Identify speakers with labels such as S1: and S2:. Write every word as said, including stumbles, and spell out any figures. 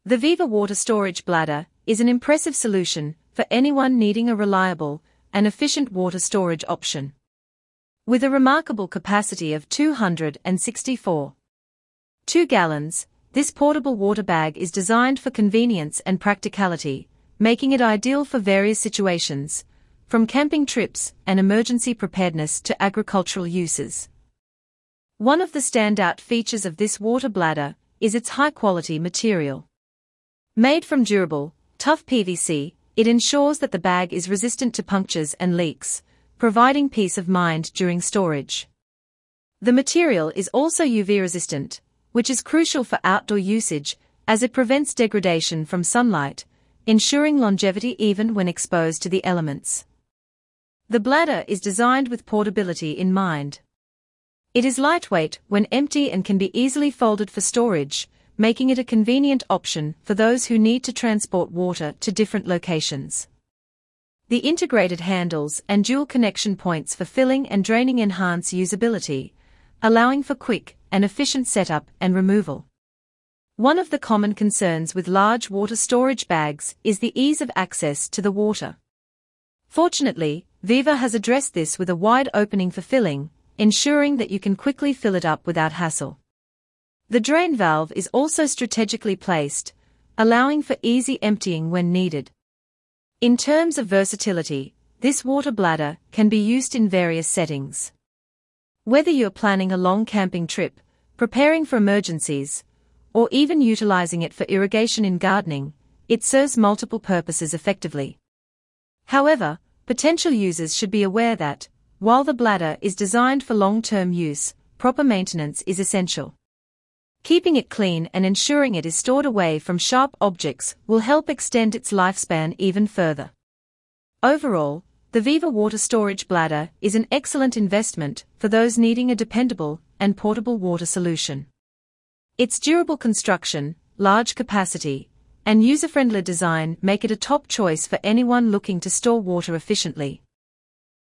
S1: The Viva Water Storage Bladder is an impressive solution for anyone needing a reliable and efficient water storage option. With a remarkable capacity of two hundred sixty-four point two gallons, this portable water bag is designed for convenience and practicality, making it ideal for various situations, from camping trips and emergency preparedness to agricultural uses. One of the standout features of this water bladder is its high-quality material. Made from durable, tough P V C, it ensures that the bag is resistant to punctures and leaks, providing peace of mind during storage. The material is also U V-resistant, which is crucial for outdoor usage as it prevents degradation from sunlight, ensuring longevity even when exposed to the elements. The bladder is designed with portability in mind. It is lightweight when empty and can be easily folded for storage, making it a convenient option for those who need to transport water to different locations. The integrated handles and dual connection points for filling and draining enhance usability, allowing for quick and efficient setup and removal. One of the common concerns with large water storage bags is the ease of access to the water. Fortunately, Viva has addressed this with a wide opening for filling, ensuring that you can quickly fill it up without hassle. The drain valve is also strategically placed, allowing for easy emptying when needed. In terms of versatility, this water bladder can be used in various settings. Whether you're planning a long camping trip, preparing for emergencies, or even utilizing it for irrigation in gardening, it serves multiple purposes effectively. However, potential users should be aware that, while the bladder is designed for long-term use, proper maintenance is essential. Keeping it clean and ensuring it is stored away from sharp objects will help extend its lifespan even further. Overall, the Viva Water Storage Bladder is an excellent investment for those needing a dependable and portable water solution. Its durable construction, large capacity, and user-friendly design make it a top choice for anyone looking to store water efficiently.